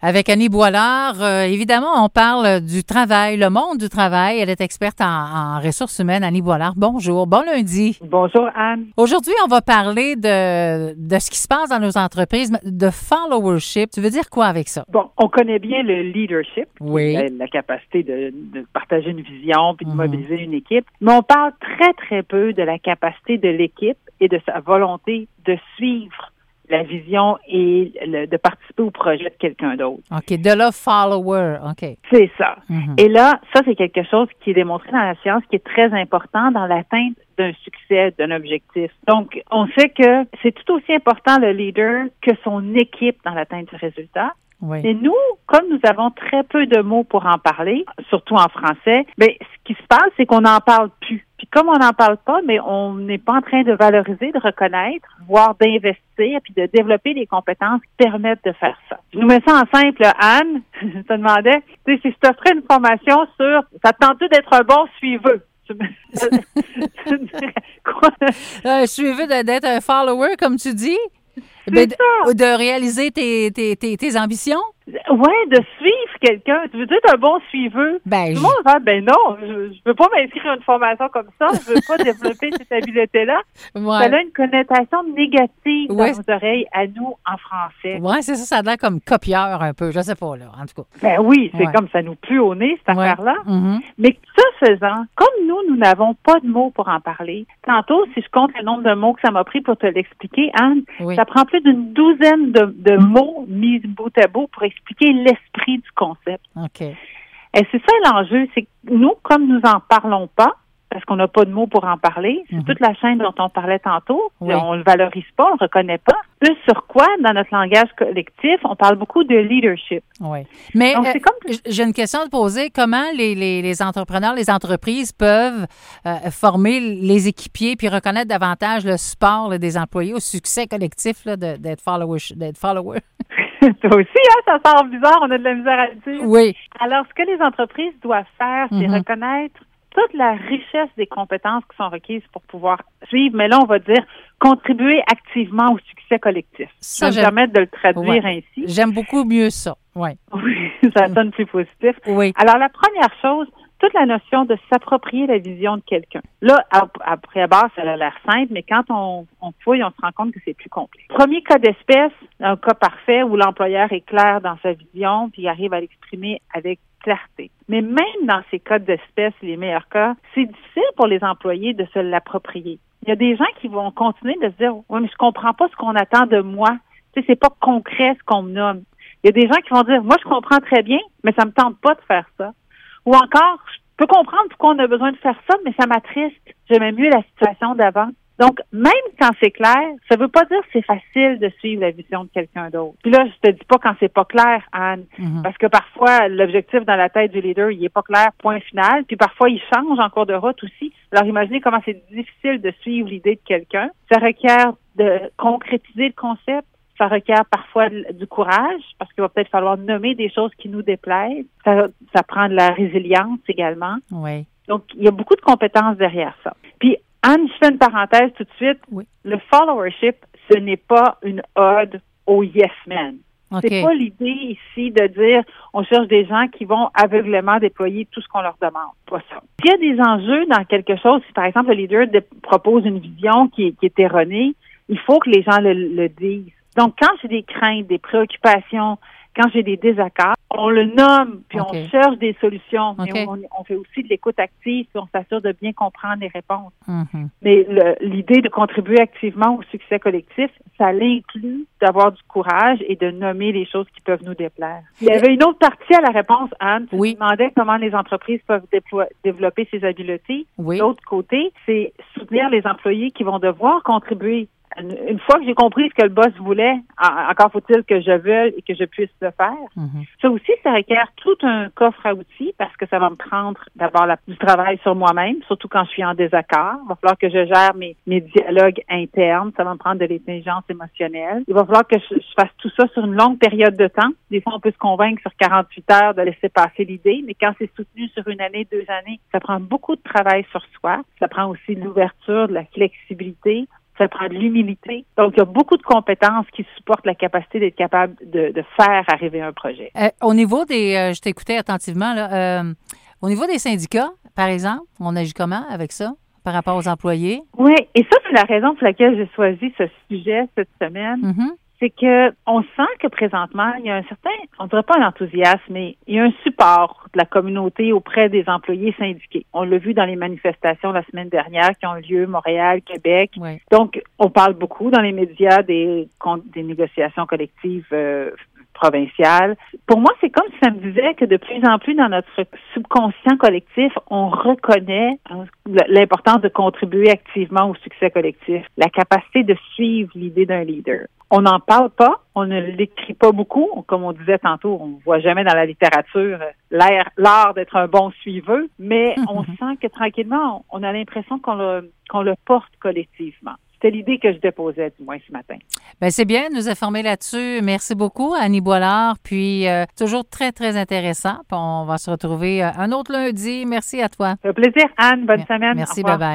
avec Annie Boilard. Évidemment, on parle du travail, le monde du travail. Elle est experte en ressources humaines. Annie Boilard, bonjour. Bon lundi. Bonjour, Anne. Aujourd'hui, on va parler de ce qui se passe dans nos entreprises, de followership. Tu veux dire quoi avec ça? Bon, on connaît bien le leadership, oui. La capacité de partager une vision puis de mobiliser une équipe. Mais on parle très, très peu de la capacité de l'équipe et de sa volonté de suivre la vision et de participer au projet de quelqu'un d'autre. OK, de là, follower, OK. C'est ça. Et là, ça, c'est quelque chose qui est démontré dans la science, qui est très important dans l'atteinte d'un succès, d'un objectif. Donc, on sait que c'est tout aussi important, le leader, que son équipe dans l'atteinte du résultat. Oui. Et nous, comme nous avons très peu de mots pour en parler, surtout en français, bien, ce qui se passe, c'est qu'on n'en parle plus. Puis comme on n'en parle pas, mais on n'est pas en train de valoriser, de reconnaître, voire d'investir, puis de développer des compétences qui permettent de faire ça. Je nous mets ça en simple, Anne. Je te demandais, tu sais, si je t'offrais une formation sur, ça te tente d'être un bon suiveux? Tu dirais quoi? Suiveux d'être un follower, comme tu dis? De réaliser tes ambitions? Oui, de suivre quelqu'un. Tu veux dire un bon suiveur? Ben, tout le monde va dire, ben non, je veux pas m'inscrire à une formation comme ça, je veux pas développer cette habileté-là. Ouais. Ça a une connotation négative dans nos oreilles à nous en français. Oui, c'est ça, ça a l'air comme copieur un peu, je sais pas, là, en tout cas. Ben oui, c'est comme ça nous pue au nez, cette affaire-là. Mm-hmm. Mais ce faisant, comme nous n'avons pas de mots pour en parler, tantôt, si je compte le nombre de mots que ça m'a pris pour te l'expliquer, Anne, ça prend plus d'une douzaine de mots mis bout à bout pour expliquer l'esprit du concept. OK. Et c'est ça l'enjeu, c'est que nous, comme nous en parlons pas, parce qu'on n'a pas de mots pour en parler, c'est toute la chaîne dont on parlait tantôt, on le valorise pas, on le reconnaît pas. Plus sur quoi, dans notre langage collectif, on parle beaucoup de leadership. Oui. Mais donc, j'ai une question à te poser. Comment les entrepreneurs, les entreprises peuvent former les équipiers puis reconnaître davantage le support là, des employés au succès collectif là, d'être follower? Toi aussi, ça sort bizarre, on a de la misère à le dire. Oui. Alors, ce que les entreprises doivent faire, c'est reconnaître toute la richesse des compétences qui sont requises pour pouvoir suivre, mais là, on va dire contribuer activement au succès collectif. Ça va me permettre de le traduire ainsi. J'aime beaucoup mieux ça, oui. Oui, ça sonne plus positif. Oui. Alors, la première chose, toute la notion de s'approprier la vision de quelqu'un. Là, après base, ça a l'air simple, mais quand on fouille, on se rend compte que c'est plus complexe. Premier cas d'espèce, un cas parfait où l'employeur est clair dans sa vision puis arrive à l'exprimer avec clarté. Mais même dans ces cas d'espèce, les meilleurs cas, c'est difficile pour les employés de se l'approprier. Il y a des gens qui vont continuer de se dire « Oui, mais je comprends pas ce qu'on attend de moi. Tu sais, c'est pas concret ce qu'on me nomme. » Il y a des gens qui vont dire « Moi, je comprends très bien, mais ça me tente pas de faire ça. » Ou encore, je peux comprendre pourquoi on a besoin de faire ça, mais ça m'attriste. J'aimais mieux la situation d'avant. Donc, même quand c'est clair, ça veut pas dire que c'est facile de suivre la vision de quelqu'un d'autre. Puis là, je te dis pas quand c'est pas clair, Anne, parce que parfois, l'objectif dans la tête du leader, il est pas clair, point final, puis parfois, il change en cours de route aussi. Alors, imaginez comment c'est difficile de suivre l'idée de quelqu'un. Ça requiert de concrétiser le concept. Ça requiert parfois du courage, parce qu'il va peut-être falloir nommer des choses qui nous déplaisent. Ça prend de la résilience également. Oui. Donc, il y a beaucoup de compétences derrière ça. Puis, Anne, je fais une parenthèse tout de suite. Oui. Le followership, ce n'est pas une ode au yes men. Okay. C'est pas l'idée ici de dire on cherche des gens qui vont aveuglément déployer tout ce qu'on leur demande. Pas ça. S'il y a des enjeux dans quelque chose, si par exemple le leader propose une vision qui est erronée, il faut que les gens le disent. Donc, quand j'ai des craintes, des préoccupations, quand j'ai des désaccords, on le nomme, puis on cherche des solutions. Mais on fait aussi de l'écoute active, puis on s'assure de bien comprendre les réponses. Mais l'idée de contribuer activement au succès collectif, ça l'inclut d'avoir du courage et de nommer les choses qui peuvent nous déplaire. Il y avait une autre partie à la réponse, Anne. Tu me demandais comment les entreprises peuvent développer ces habiletés. Oui. L'autre côté, c'est soutenir les employés qui vont devoir contribuer. Une fois que j'ai compris ce que le boss voulait, encore faut-il que je veuille et que je puisse le faire. Ça aussi, ça requiert tout un coffre à outils parce que ça va me prendre d'abord du travail sur moi-même, surtout quand je suis en désaccord. Il va falloir que je gère mes dialogues internes. Ça va me prendre de l'intelligence émotionnelle. Il va falloir que je fasse tout ça sur une longue période de temps. Des fois, on peut se convaincre sur 48 heures de laisser passer l'idée, mais quand c'est soutenu sur 1 année, 2 années, ça prend beaucoup de travail sur soi. Ça prend aussi de l'ouverture, de la flexibilité. ça prend de l'humilité. Donc, il y a beaucoup de compétences qui supportent la capacité d'être capable de faire arriver un projet. Au niveau des... je t'écoutais attentivement, là. Au niveau des syndicats, par exemple, on agit comment avec ça par rapport aux employés? Oui, et ça, c'est la raison pour laquelle j'ai choisi ce sujet cette semaine. Mm-hmm. C'est que on sent que présentement, il y a un certain, on dirait pas un enthousiasme, mais il y a un support de la communauté auprès des employés syndiqués. On l'a vu dans les manifestations la semaine dernière qui ont eu lieu Montréal, Québec. Oui. Donc, on parle beaucoup dans les médias des négociations collectives provinciales. Pour moi, c'est comme si ça me disait que de plus en plus dans notre subconscient collectif, on reconnaît l'importance de contribuer activement au succès collectif, la capacité de suivre l'idée d'un leader. On n'en parle pas, on ne l'écrit pas beaucoup. Comme on disait tantôt, on ne voit jamais dans la littérature l'art d'être un bon suiveux, mais on sent que tranquillement, on a l'impression qu'on le porte collectivement. C'était l'idée que je déposais, du moins, ce matin. Bien, c'est bien de nous informer là-dessus. Merci beaucoup, Annie Boilard. Puis, toujours très, très intéressant. Puis on va se retrouver un autre lundi. Merci à toi. Ça fait plaisir, Anne. Bonne semaine. Merci, bye-bye.